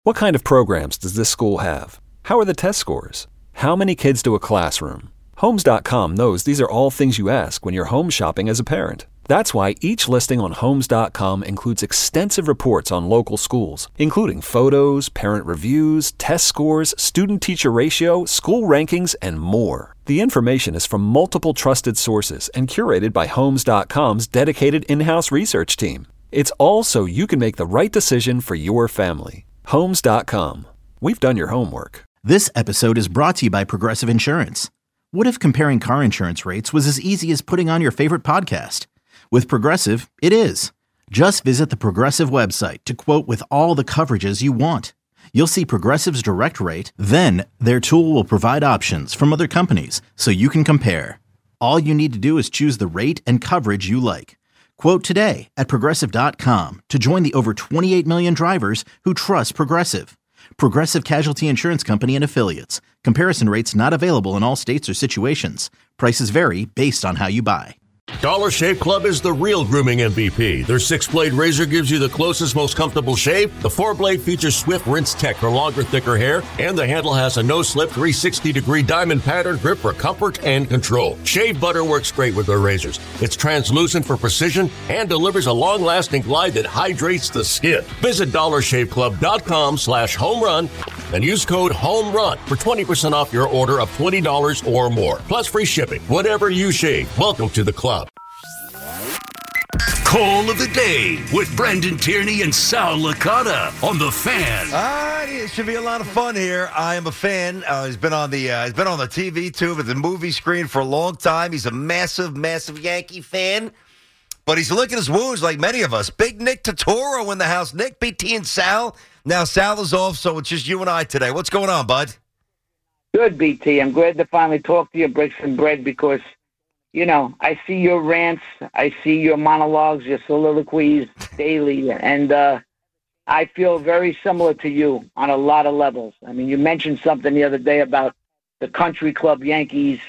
What kind of programs does this school have? How are the test scores? How many kids do a classroom? Homes.com knows these are all things you ask when you're home shopping as a parent. That's why each listing on Homes.com includes extensive reports on local schools, including photos, parent reviews, test scores, student-teacher ratio, school rankings, and more. The information is from multiple trusted sources and curated by Homes.com's dedicated in-house research team. It's all so you can make the right decision for your family. Homes.com. We've done your homework. This episode is brought to you by Progressive Insurance. What if comparing car insurance rates was as easy as putting on your favorite podcast? With Progressive, it is. Just visit the Progressive website to quote with all the coverages you want. You'll see Progressive's direct rate, then their tool will provide options from other companies so you can compare. All you need to do is choose the rate and coverage you like. Quote today at Progressive.com to join the over 28 million drivers who trust Progressive. Progressive Casualty Insurance Company and Affiliates. Comparison rates not available in all states or situations. Prices vary based on how you buy. Dollar Shave Club is the real grooming MVP. Their 6-blade razor gives you the closest, most comfortable shave. The 4-blade features swift rinse tech for longer, thicker hair. And the handle has a no-slip 360-degree diamond pattern grip for comfort and control. Shave butter works great with their razors. It's translucent for precision and delivers a long-lasting glide that hydrates the skin. Visit DollarShaveClub.com/homerun and use code HOMERUN for 20% off your order of $20 or more. Plus free shipping. Whatever you shave, welcome to the club. Call of the Day with Brendan Tierney and Sal Licata on The Fan. It should be a lot of fun here. I am a fan. He's been on the TV too, but the movie screen for a long time. He's a massive, massive Yankee fan, but he's licking his wounds like many of us. Big Nick Totoro in the house. Nick, BT, and Sal. Now Sal is off, so it's just you and I today. What's going on, bud? Good, BT. I'm glad to finally talk to you, break some bread, because you know, I see your rants, I see your monologues, your soliloquies daily, and I feel very similar to you on a lot of levels. I mean, you mentioned something the other day about the country club Yankees,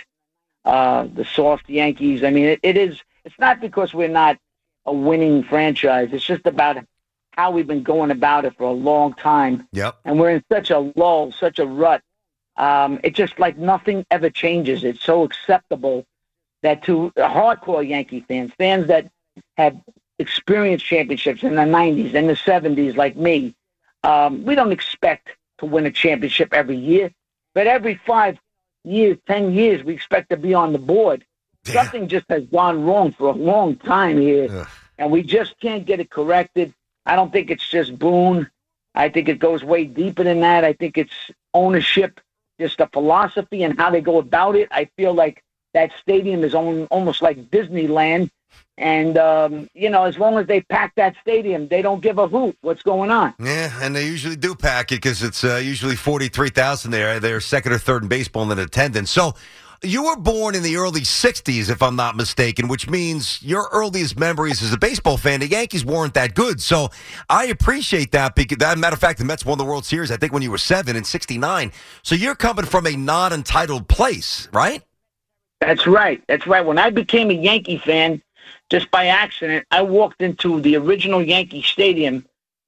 the soft Yankees. I mean, it's not because we're not a winning franchise. It's just about how we've been going about it for a long time. Yep. And we're in such a lull, such a rut. It's just like nothing ever changes. It's so acceptable that to hardcore Yankee fans that have experienced championships in the 90s and the 70s like me, we don't expect to win a championship every year, but every 5 years, 10 years, we expect to be on the board. Yeah. Something just has gone wrong for a long time here, and we just can't get it corrected. I don't think it's just Boone. I think it goes way deeper than that. I think it's ownership, just a philosophy and how they go about it. I feel like that stadium is almost like Disneyland. And, as long as they pack that stadium, they don't give a hoot what's going on. Yeah, and they usually do pack it because it's usually 43,000 there. They're second or third in baseball in attendance. So you were born in the early 60s, if I'm not mistaken, which means your earliest memories as a baseball fan, the Yankees weren't that good. So I appreciate that. Because, as a matter of fact, the Mets won the World Series, I think, when you were 7 in 69. So you're coming from a non-entitled place, right? That's right. That's right. When I became a Yankee fan, just by accident, I walked into the original Yankee Stadium,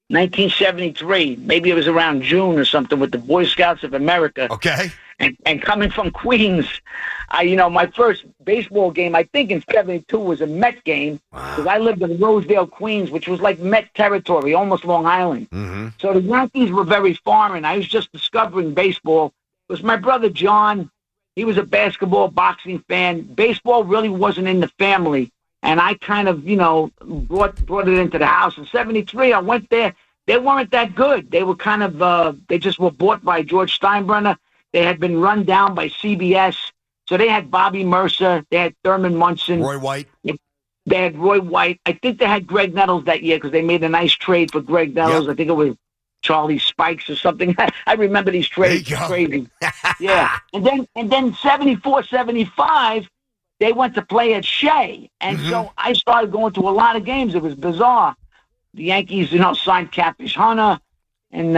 1973. Maybe it was around June or something, with the Boy Scouts of America. Okay. And coming from Queens, my first baseball game, I think in 72, was a Met game, because I lived in Rosedale, Queens, which was like Met territory, almost Long Island. Mm-hmm. So the Yankees were very foreign. I was just discovering baseball. It was my brother John. He was a basketball, boxing fan. Baseball really wasn't in the family. And I kind of, brought it into the house. In 73, I went there. They weren't that good. They were kind of, they just were bought by George Steinbrenner. They had been run down by CBS. So they had Bobby Mercer. They had Thurman Munson. Roy White. They had Roy White. I think they had Greg Nettles that year because they made a nice trade for Greg Nettles. Yep. I think it was Charlie Spikes or something. I remember these trades. Crazy. Yeah. And then 74, 75, they went to play at Shea. And so I started going to a lot of games. It was bizarre. The Yankees, signed Catfish Hunter in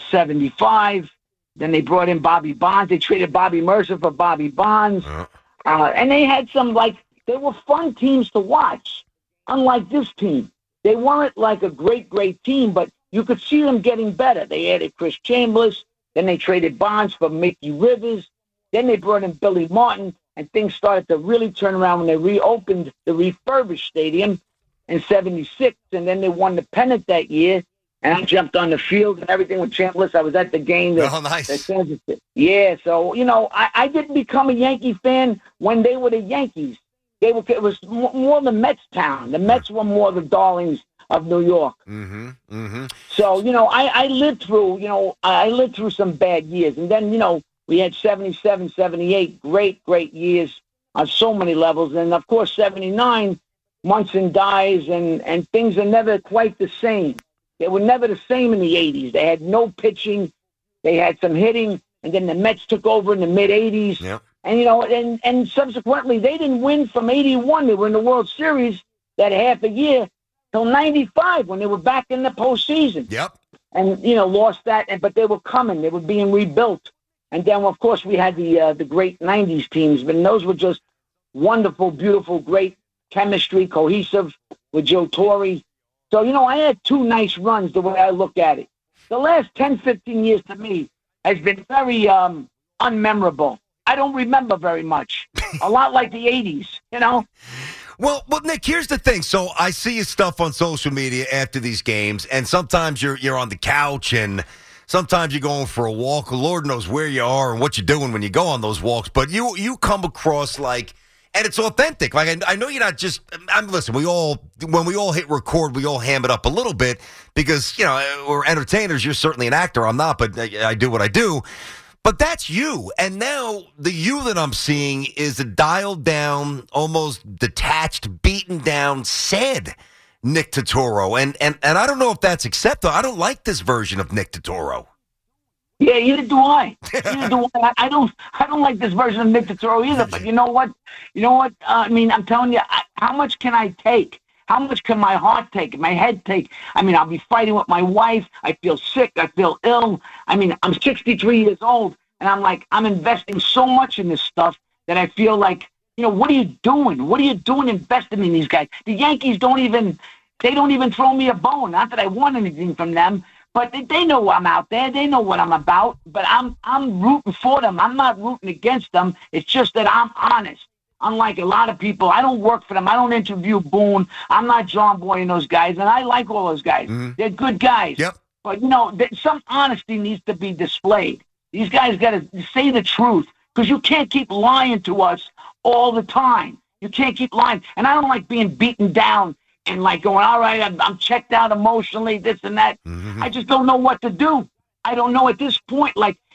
75. Then they brought in Bobby Bonds. They traded Bobby Mercer for Bobby Bonds. And they had some, they were fun teams to watch, unlike this team. They weren't like a great, great team, but you could see them getting better. They added Chris Chambers, then they traded Bonds for Mickey Rivers, then they brought in Billy Martin, and things started to really turn around when they reopened the refurbished stadium in '76, and then they won the pennant that year. And I jumped on the field and everything with Chambliss. I was at the game. Nice. Yeah, so, I didn't become a Yankee fan when they were the Yankees. It was more the Mets town. The Mets were more the darlings of New York. Mm-hmm. Mm-hmm. So, I lived through some bad years. And then, we had 77, 78, great years on so many levels. And, of course, 79, Munson dies, and things are never quite the same. They were never the same in the 80s. They had no pitching. They had some hitting, and then the Mets took over in the mid-80s. Yep. And, and subsequently, they didn't win from 81. They were in the World Series that half a year till 95 when they were back in the postseason. Yep. And, lost that, but they were coming. They were being rebuilt. And then, of course, we had the great 90s teams, but those were just wonderful, beautiful, great chemistry, cohesive with Joe Torre. So, I had two nice runs the way I look at it. The last 10, 15 years to me has been very unmemorable. I don't remember very much. A lot like the 80s, Well, Nick, here's the thing. So I see your stuff on social media after these games, and sometimes you're on the couch, and sometimes you're going for a walk. Lord knows where you are and what you're doing when you go on those walks. But you come across like, and it's authentic. Like I know you're not just. Listen, when we all hit record, we all ham it up a little bit because we're entertainers. You're certainly an actor. I'm not, but I do what I do. But that's you. And now the you that I'm seeing is a dialed down, almost detached, beaten down, sad Nick Turturro. And I don't know if that's acceptable. I don't like this version of Nick Turturro. Yeah, either do I. I don't like this version of Nick Turturro either. But you know what? I'm telling you, how much can I take? How much can my heart take? My head take? I'll be fighting with my wife. I feel sick. I feel ill. I'm 63 years old, and I'm investing so much in this stuff that I feel like, what are you doing? What are you doing investing in these guys? The Yankees don't even throw me a bone. Not that I want anything from them. But they know I'm out there. They know what I'm about. But I'm rooting for them. I'm not rooting against them. It's just that I'm honest. Unlike a lot of people, I don't work for them. I don't interview Boone. I'm not John Boy and those guys. And I like all those guys. Mm-hmm. They're good guys. Yep. But, some honesty needs to be displayed. These guys got to say the truth because you can't keep lying to us all the time. You can't keep lying. And I don't like being beaten down and going, all right, I'm checked out emotionally, this and that. Mm-hmm. I just don't know what to do. I don't know at this point,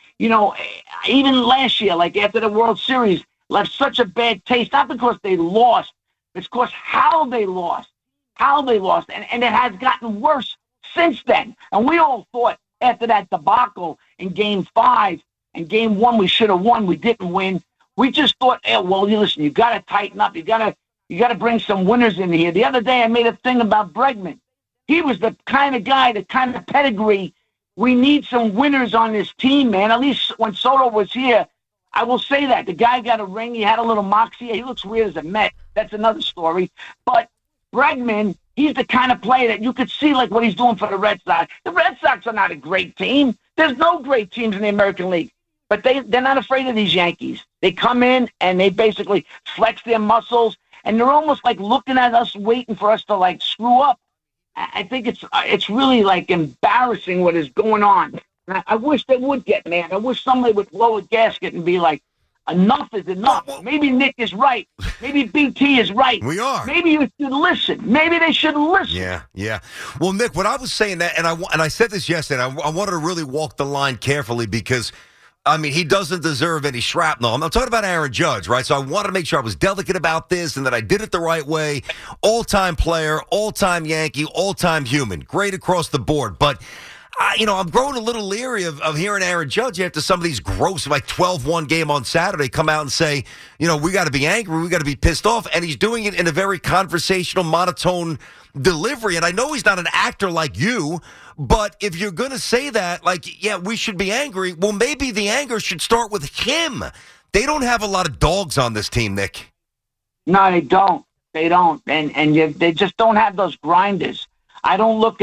even last year, after the World Series, left such a bad taste, not because they lost, it's because how they lost. And it has gotten worse since then. And we all thought after that debacle in Game 5 and Game 1 we should have won, we didn't win. We just thought, listen, you got to tighten up. You got to bring some winners in here. The other day I made a thing about Bregman. He was the kind of guy, the kind of pedigree. We need some winners on this team, man. At least when Soto was here, I will say that. The guy got a ring. He had a little moxie. He looks weird as a Met. That's another story. But Bregman, he's the kind of player that you could see what he's doing for the Red Sox. The Red Sox are not a great team. There's no great teams in the American League. But they're not afraid of these Yankees. They come in and they basically flex their muscles. And they're almost looking at us, waiting for us to screw up. I think it's really embarrassing what is going on. I wish they would get mad. I wish somebody would blow a gasket and be like, enough is enough. Maybe Nick is right. Maybe BT is right. We are. Maybe you should listen. Maybe they should listen. Yeah. Well, Nick, what I was saying that, and I said this yesterday, I wanted to really walk the line carefully because he doesn't deserve any shrapnel. I'm talking about Aaron Judge, right? So I wanted to make sure I was delicate about this and that I did it the right way. All-time player, all-time Yankee, all-time human. Great across the board. But, I'm growing a little leery of hearing Aaron Judge after some of these gross, 12-1 game on Saturday, come out and say, we got to be angry, we got to be pissed off. And he's doing it in a very conversational, monotone delivery. And I know he's not an actor like you, but if you're going to say that, we should be angry, well, maybe the anger should start with him. They don't have a lot of dogs on this team, Nick. No, they don't. They don't. And they just don't have those grinders. I don't look at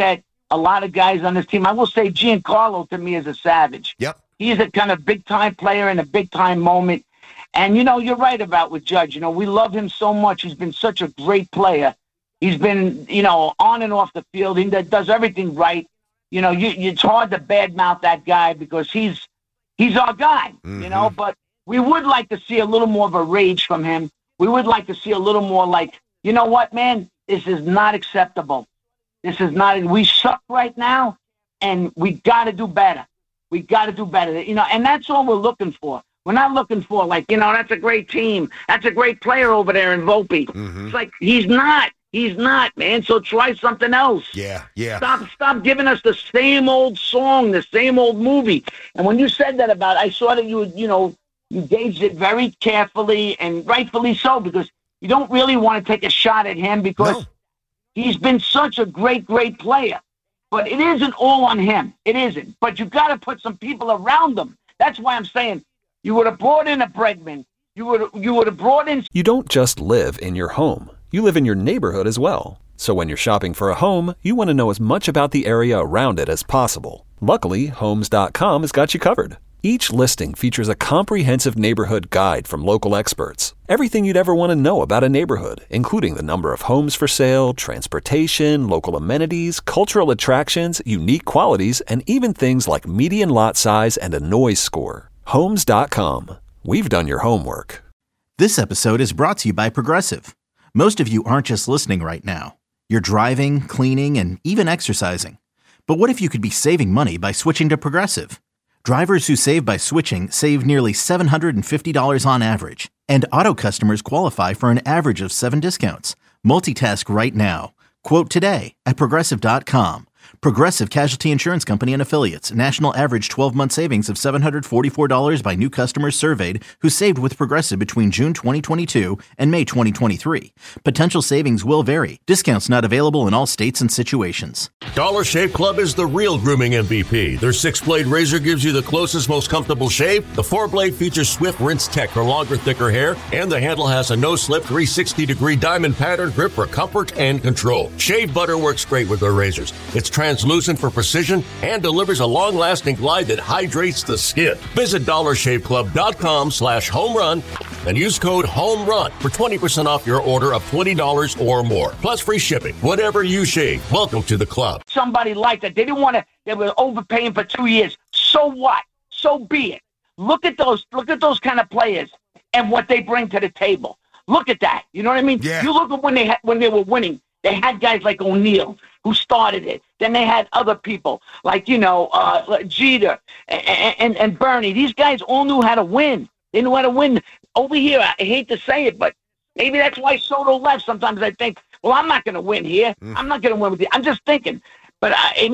a lot of guys on this team. I will say Giancarlo to me is a savage. Yep. He's a kind of big-time player in a big-time moment. And, you're right about with Judge. We love him so much. He's been such a great player. He's been, on and off the field. He does everything right. It's hard to badmouth that guy because he's our guy, but we would like to see a little more of a rage from him. We would like to see a little more like, you know what, man, this is not acceptable. This is not, we suck right now, and we got to do better. We got to do better, and that's all we're looking for. We're not looking for, that's a great team. That's a great player over there in Volpe. It's like, he's not. He's not, man. So try something else. Yeah. Stop giving us the same old song, the same old movie. And when you said that about, I saw that you gauged it very carefully and rightfully so, because you don't really want to take a shot at him because he's been such a great, great player. But it isn't all on him. It isn't. But you got to put some people around him. That's why I'm saying you would have brought in a Bregman. You would have brought in. You don't just live in your home. You live in your neighborhood as well. So when you're shopping for a home, you want to know as much about the area around it as possible. Luckily, Homes.com has got you covered. Each listing features a comprehensive neighborhood guide from local experts. Everything you'd ever want to know about a neighborhood, including the number of homes for sale, transportation, local amenities, cultural attractions, unique qualities, and even things like median lot size and a noise score. Homes.com. We've done your homework. This episode is brought to you by Progressive. Most of you aren't just listening right now. You're driving, cleaning, and even exercising. But what if you could be saving money by switching to Progressive? Drivers who save by switching save nearly $750 on average. And auto customers qualify for an average of 7 discounts. Multitask right now. Quote today at Progressive.com. Progressive Casualty Insurance Company and Affiliates. National average 12-month savings of $744 by new customers surveyed who saved with Progressive between June 2022 and May 2023. Potential savings will vary. Discounts not available in all states and situations. Dollar Shave Club is the real grooming MVP. Their 6-blade razor gives you the closest, most comfortable shave. The 4-blade features Swift Rinse Tech for longer, thicker hair. And the handle has a no-slip 360-degree diamond pattern grip for comfort and control. Shave butter works great with their razors. It's translucent for precision and delivers a long-lasting glide that hydrates the skin. Visit dollarshaveclub.com/homerun and use code HOMERUN for 20% off your order of $20 or more. Plus free shipping. Whatever you shave, welcome to the club. Somebody like that. They didn't want to, they were overpaying for 2 years. So what? So be it. Look at those kind of players and what they bring to the table. Look at that. You know what I mean? Yeah. You look at when they were winning. They had guys like O'Neal who started it. Then they had other people like, like Jeter and Bernie. These guys all knew how to win. They knew how to win. Over here, I hate to say it, but maybe that's why Soto left. Sometimes I think, well, I'm not going to win here. I'm not going to win with you. I'm just thinking. But,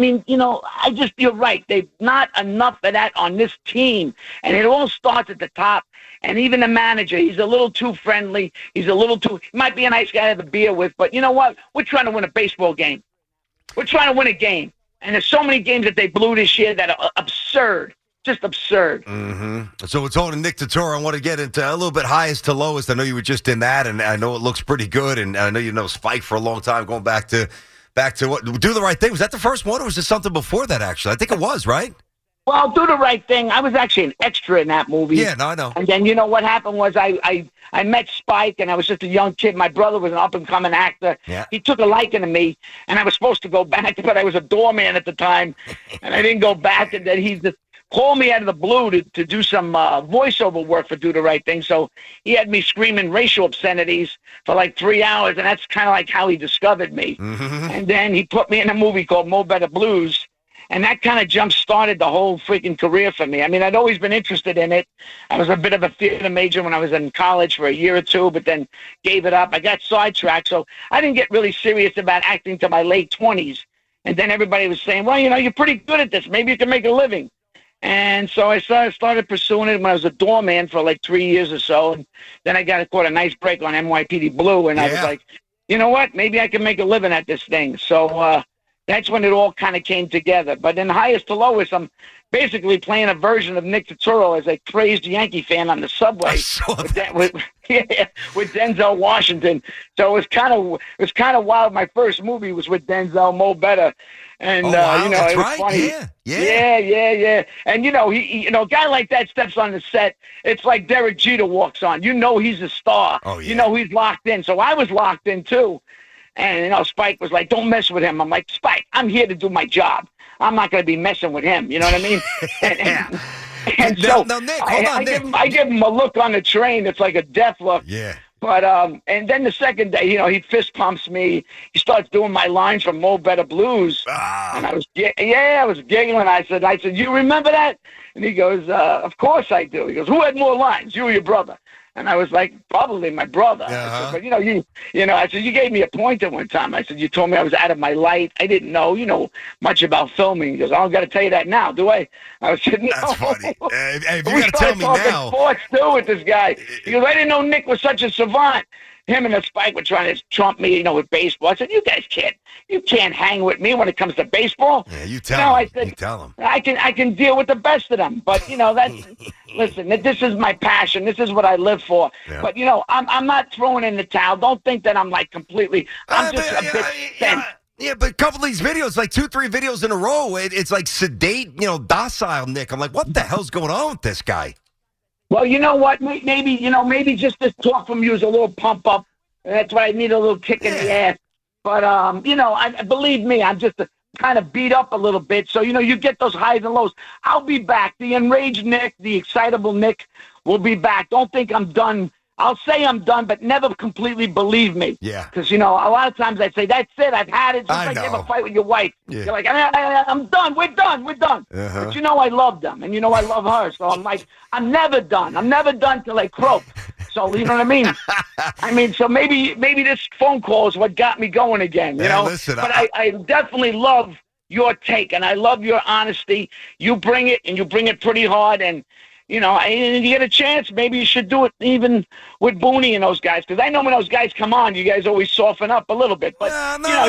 you're right. They've not enough of that on this team. And it all starts at the top. And even the manager, he's a little too friendly. He might be a nice guy to have a beer with. But you know what? We're trying to win a baseball game. We're trying to win a game. And there's so many games that they blew this year that are absurd. Just absurd. Mm-hmm. So it's on to Nick Turturro. I want to get into a little bit highest to lowest. I know you were just in that, and I know it looks pretty good. And I know you know Spike for a long time, going back to what? Do the Right Thing. Was that the first one, or was there something before that, actually? I think it was, right? Well, Do the Right Thing. I was actually an extra in that movie. Yeah, no, I know. And then, what happened was I met Spike, and I was just a young kid. My brother was an up-and-coming actor. Yeah. He took a liking to me, and I was supposed to go back, but I was a doorman at the time, and I didn't go back. And then he just called me out of the blue to do some voiceover work for Do the Right Thing. So he had me screaming racial obscenities for like 3 hours, and that's kind of like how he discovered me. Mm-hmm. And then he put me in a movie called Mo Better Blues. And that kind of jump-started the whole freaking career for me. I mean, I'd always been interested in it. I was a bit of a theater major when I was in college for a year or two, but then gave it up. I got sidetracked, so I didn't get really serious about acting until my late 20s. And then everybody was saying, well, you're pretty good at this. Maybe you can make a living. And so I started pursuing it when I was a doorman for like 3 years or so. And then I caught a nice break on NYPD Blue, and I was like, you know what? Maybe I can make a living at this thing. So That's when it all kind of came together. But in highest to lowest, I'm basically playing a version of Nick Turturro as a crazed Yankee fan on the subway with Denzel Washington. So it was kind of wild. My first movie was with Denzel, Mo Better. And, wow, you know, that's it was right. funny. Yeah. And, you know, a guy like that steps on the set. It's like Derek Jeter walks on. You know he's a star. Oh, yeah. You know he's locked in. So I was locked in, too. And, you know, Spike was like, don't mess with him. I'm like, Spike, I'm here to do my job. I'm not going to be messing with him. You know what I mean? And so now, Nick, hold on, Nick. I give him a look on the train. It's like a death look. Yeah. But and then the second day, you know, he fist pumps me. He starts doing my lines from Mo Better Blues, and I was giggling. I said, you remember that? And he goes, of course I do. He goes, who had more lines, you or your brother? And I was like, probably my brother. I said, but I said, you gave me a pointer one time. I said, you told me I was out of my light. I didn't know, much about filming. He goes, I don't got to tell you that now, do I? I said, no. That's funny. If you got to tell me now. Sports too with this guy. He goes, I didn't know Nick was such a savant. Him and the Spike were trying to trump me, with baseball. I said, you guys can't hang with me when it comes to baseball. Yeah, you tell him. I said, you tell him. I can deal with the best of them. But, listen, this is my passion. This is what I live for. Yeah. But, I'm not throwing in the towel. Don't think that I'm like completely, I'm just a bit tense. Yeah, but a couple of these videos, like 2-3 videos in a row, it's like sedate, docile Nick. I'm like, what the hell's going on with this guy? Well, you know what? Maybe just this talk from you is a little pump up. That's why I need a little kick in the ass. But, I believe me, I'm just kind of beat up a little bit. So, you get those highs and lows. I'll be back. The enraged Nick, the excitable Nick will be back. Don't think I'm done. I'll say I'm done, but never completely believe me. Yeah. Because, a lot of times I say, that's it, I've had it. Just like you have a fight with your wife. Yeah. You're like, I'm done, we're done. Uh-huh. But I love them, and I love her. So I'm like, I'm never done. I'm never done till I croak. So, you know what I mean? So maybe this phone call is what got me going again, Listen, but I definitely love your take, and I love your honesty. You bring it, and you bring it pretty hard, and and you get a chance, maybe you should do it even with Booney and those guys. Because I know when those guys come on, you guys always soften up a little bit. But,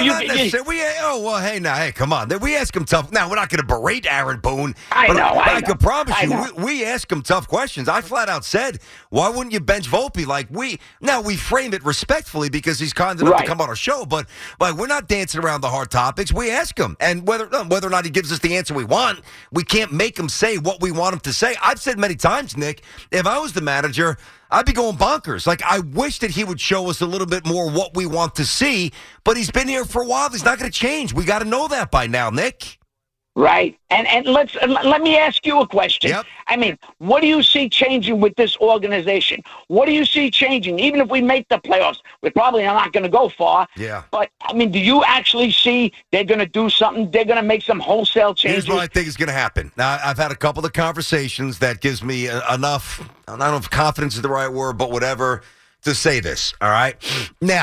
hey, come on. We ask them tough. Now, we're not going to berate Aaron Boone. I know. I can promise you, we ask him tough questions. I flat out said, why wouldn't you bench Volpe? We frame it respectfully because he's kind enough to come on our show. But we're not dancing around the hard topics. We ask him. And whether or not he gives us the answer we want, we can't make him say what we want him to say. I've said many times, Nick, if I was the manager, I'd be going bonkers. I wish that he would show us a little bit more what we want to see, but he's been here for a while. He's not going to change. We got to know that by now, Nick. Right. And let me ask you a question. Yep. I mean, what do you see changing with this organization? What do you see changing? Even if we make the playoffs, we're probably not going to go far. Yeah. But, do you actually see they're going to do something? They're going to make some wholesale changes? Here's what I think is going to happen. Now, I've had a couple of conversations that gives me enough, I don't know if confidence is the right word, but whatever, to say this, all right? Now,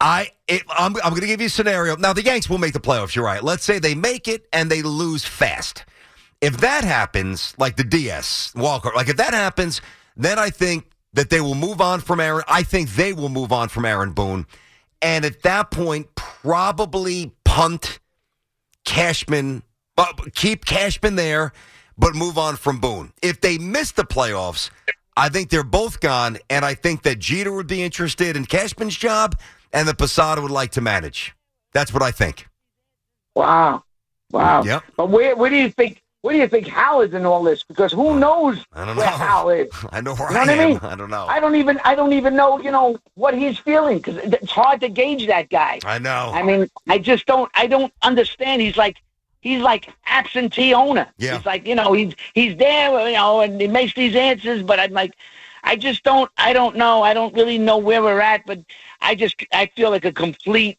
I'm going to give you a scenario. Now, the Yanks will make the playoffs, you're right. Let's say they make it and they lose fast. If that happens, like the DS, Walker, if that happens, then I think that they will move on from Aaron. I think they will move on from Aaron Boone. And at that point, probably punt Cashman, keep Cashman there, but move on from Boone. If they miss the playoffs, I think they're both gone, and I think that Jeter would be interested in Cashman's job, and that Posada would like to manage. That's what I think. Wow. Yep. But where do you think? Where do you think Hal is in all this? Because who knows where Hal is? I know where I am. I mean? I don't know. I don't even know, what he's feeling, because it's hard to gauge that guy. I know. I mean, I don't understand. He's like absentee owner. Yeah. He's like, he's there, and he makes these answers, but I'm like, I don't know. I don't really know where we're at, but I feel like a complete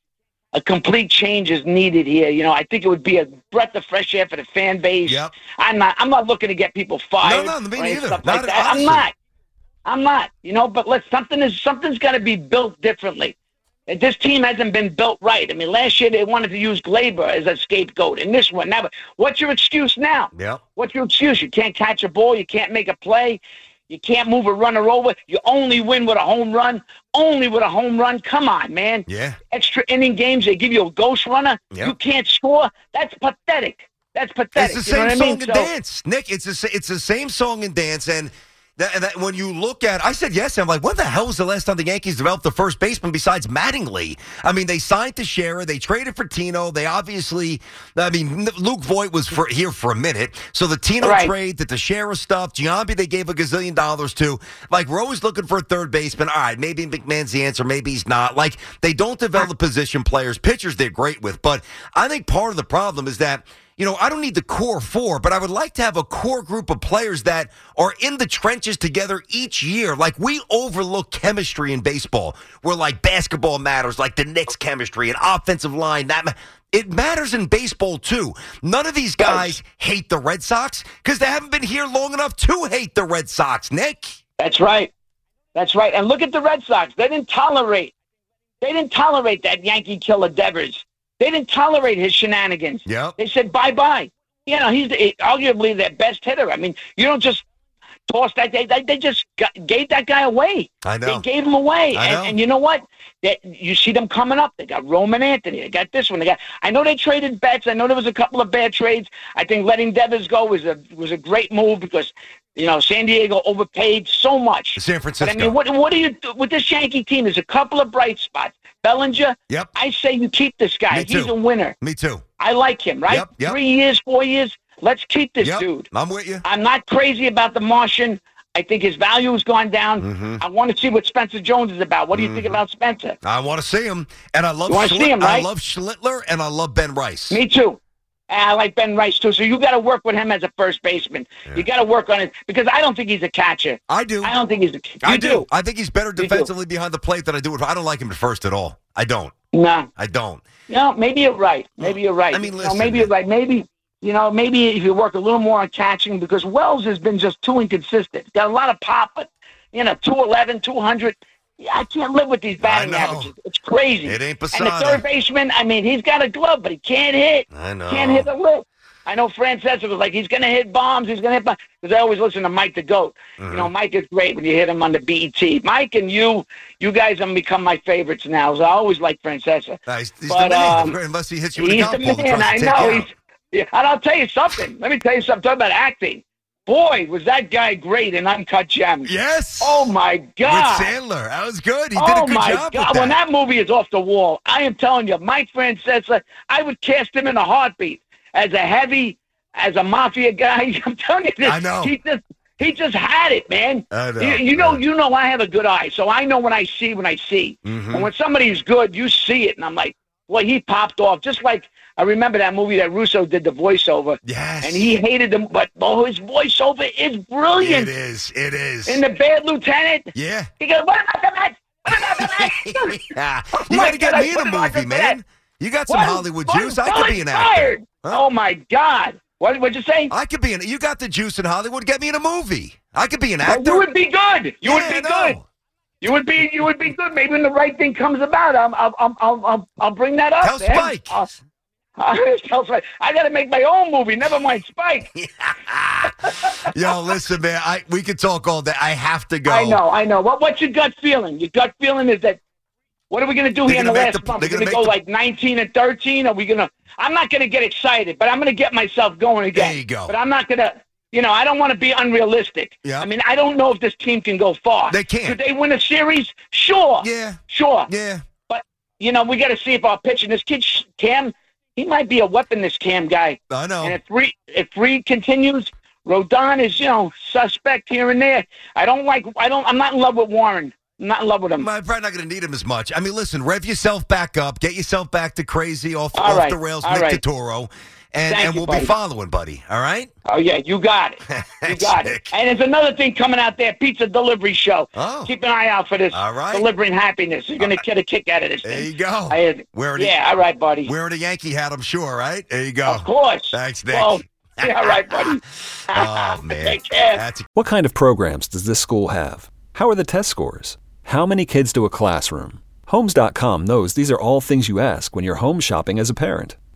change is needed here. I think it would be a breath of fresh air for the fan base. Yep. I'm not looking to get people fired. No, me neither. Stuff like that. I'm not. But something's got to be built differently. This team hasn't been built right. I mean, last year they wanted to use Glaber as a scapegoat, and this one never. What's your excuse now? Yeah. What's your excuse? You can't catch a ball. You can't make a play. You can't move a runner over. You only win with a home run. Only with a home run. Come on, man. Yeah. Extra inning games, they give you a ghost runner. Yep. You can't score. That's pathetic. That's pathetic. It's the same you know song what I mean? and dance, Nick. It's the same song and dance, and that when you look at, I said yes. I'm like, when the hell was the last time the Yankees developed the first baseman besides Mattingly? I mean, they signed Teixeira, they traded for Tino. They obviously, Luke Voigt was here for a minute, so the Tino trade, the Teixeira stuff, Giambi, they gave $1 gazillion to. Like, we're always looking for a third baseman. All right, maybe McMahon's the answer, maybe he's not. Like, they don't develop position players. Pitchers, they're great with, but I think part of the problem is that, I don't need the core four, but I would like to have a core group of players that are in the trenches together each year. Like, we overlook chemistry in baseball, where, like, basketball matters, like the Knicks chemistry and offensive line. It matters in baseball, too. None of these guys hate the Red Sox because they haven't been here long enough to hate the Red Sox, Nick. That's right. That's right. And look at the Red Sox. They didn't tolerate that Yankee killer Devers. They didn't tolerate his shenanigans. Yep. They said, bye-bye. He's arguably their best hitter. I mean, you don't just toss that. They just gave that guy away. I know. They gave him away. I know. And you know what? You see them coming up. They got Roman Anthony. They got this one. I know they traded Betts. I know there was a couple of bad trades. I think letting Devers go was a great move because San Diego overpaid so much. San Francisco. But, I mean, what do you do with this Yankee team? There's a couple of bright spots. Bellinger, yep. I say you keep this guy. He's a winner. Me too. I like him, right? Yep. 3 years, 4 years. Let's keep this dude. I'm with you. I'm not crazy about the Martian. I think his value has gone down. Mm-hmm. I want to see what Spencer Jones is about. What do you think about Spencer? I want to see him. And I love see him, right? I love Schlittler, and I love Ben Rice. Me too. I like Ben Rice, too. So you got to work with him as a first baseman. Yeah. You got to work on it because I don't think he's a catcher. I do. I don't think he's a catcher. I do. I think he's better defensively behind the plate than I do. I don't like him at first at all. I don't. No. I don't. No, maybe you're right. Maybe you're right. I mean, listen. Maybe you're right. Maybe if you work a little more on catching because Wells has been just too inconsistent. He's got a lot of pop, but, 211, 200. I can't live with these batting averages. It's crazy. It ain't Posada. And the third baseman, he's got a glove, but he can't hit. I know. Can't hit the lift. I know Francesa was like, he's going to hit bombs. He's going to hit bombs. Because I always listen to Mike the GOAT. Mm-hmm. Mike is great when you hit him on the BET. Mike and you guys have become my favorites now. So I always like Francesa. He's the man. Unless he hits you with a golf ball. He's the man. I know. And I'll tell you something. Let me tell you something. Talk about acting. Boy, was that guy great in Uncut Gems. Yes. Oh, my God. With Sandler. That was good. He did a good job with that. When that movie is off the wall, I am telling you, Mike Francesa, I would cast him in a heartbeat as a mafia guy. I'm telling you this. I know. He just had it, man. I know. You know I have a good eye, so I know when I see. Mm-hmm. And when somebody's good, you see it, and I'm like, well, he popped off. Just like I remember that movie that Russo did the voiceover. Yes. And he hated him, but his voiceover is brilliant. It is. In The Bad Lieutenant. Yeah. He goes, what about the Mets? What about the Mets? Yeah. You got to get me in a movie, man. You got some Hollywood juice. I could be an actor. Huh? Oh, my God. What'd you say? I could be you got the juice in Hollywood. Get me in a movie. I could be an actor. You would be good. You would be good. You would be good. Maybe when the right thing comes about, I'll bring that up. Tell Spike. Tell Spike. I got to make my own movie. Never mind Spike. Yo, listen, man. We could talk all day. I have to go. I know. What's your gut feeling? Your gut feeling is that. What are we going to do here in the last month? We're going to go like 19-13. Are we going to? I'm not going to get excited, but I'm going to get myself going again. There you go. But I'm not going to. I don't want to be unrealistic. Yeah. I mean, I don't know if this team can go far. They can't. Could they win a series? Sure. Yeah. Sure. Yeah. But, we got to see if our pitching, this kid, Cam, he might be a weapon, this Cam guy. I know. And if Reed continues, Rodon is, suspect here and there. I'm not in love with Warren. I'm not in love with him. I'm probably not going to need him as much. I mean, listen, rev yourself back up. Get yourself back to crazy off the rails, Nick Totoro. And we'll be following, buddy. All right? Oh, yeah, you got it. You got it. And there's another thing coming out there, pizza delivery show. Oh. Keep an eye out for this. All right. Delivering happiness. You're going to get a kick out of this thing. There you go. All right, buddy. Wearing a Yankee hat, I'm sure, right? There you go. Of course. Thanks, Nick. Well, all right, buddy. Oh, man. Take care. What kind of programs does this school have? How are the test scores? How many kids do a classroom? Homes.com knows these are all things you ask when you're home shopping as a parent.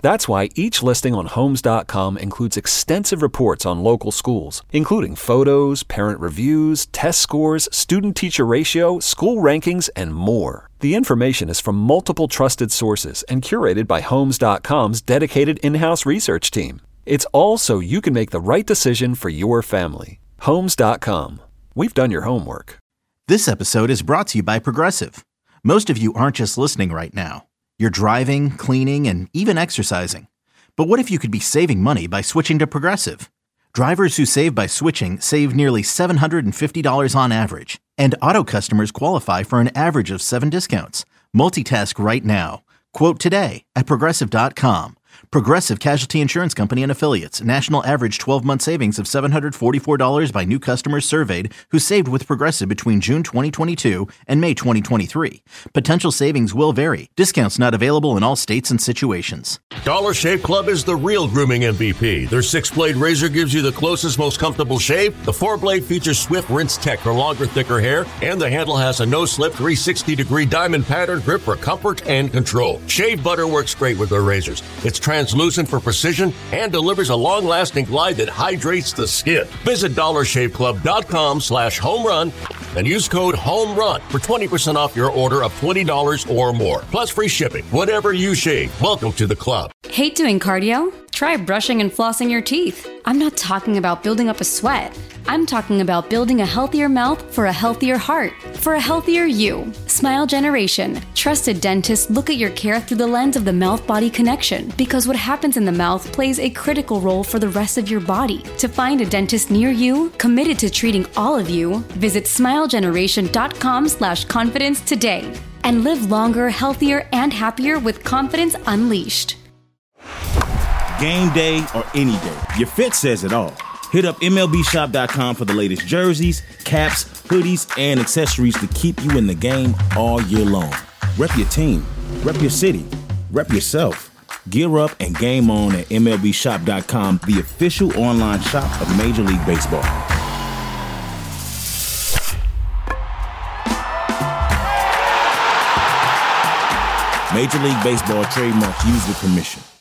That's why each listing on Homes.com includes extensive reports on local schools, including photos, parent reviews, test scores, student-teacher ratio, school rankings, and more. The information is from multiple trusted sources and curated by Homes.com's dedicated in-house research team. It's all so you can make the right decision for your family. Homes.com. We've done your homework. This episode is brought to you by Progressive. Most of you aren't just listening right now. You're driving, cleaning, and even exercising. But what if you could be saving money by switching to Progressive? Drivers who save by switching save nearly $750 on average. And auto customers qualify for an average of 7 discounts. Multitask right now. Quote today at Progressive.com. Progressive Casualty Insurance Company and Affiliates. National average 12-month savings of $744 by new customers surveyed who saved with Progressive between June 2022 and May 2023. Potential savings will vary. Discounts not available in all states and situations. Dollar Shave Club is the real grooming MVP. Their 6-blade razor gives you the closest, most comfortable shave. The 4-blade features Swift Rinse Tech for longer, thicker hair. And the handle has a no-slip 360-degree diamond pattern grip for comfort and control. Shave butter works great with their razors. It's translucent for precision and delivers a long-lasting glide that hydrates the skin. Visit DollarShaveClub.com/homerun and use code HOMERUN for 20% off your order of $20 or more. Plus free shipping. Whatever you shave, welcome to the club. Hate doing cardio? Try brushing and flossing your teeth. I'm not talking about building up a sweat. I'm talking about building a healthier mouth for a healthier heart, for a healthier you. Smile Generation. Trusted dentists look at your care through the lens of the mouth-body connection because what happens in the mouth plays a critical role for the rest of your body. To find a dentist near you, committed to treating all of you, visit smilegeneration.com/confidence today and live longer, healthier, and happier with confidence unleashed. Game day or any day, your fit says it all. Hit up MLBshop.com for the latest jerseys, caps, hoodies, and accessories to keep you in the game all year long. Rep your team, rep your city, rep yourself. Gear up and game on at MLBshop.com, the official online shop of Major League Baseball. Major League Baseball trademarks used with permission.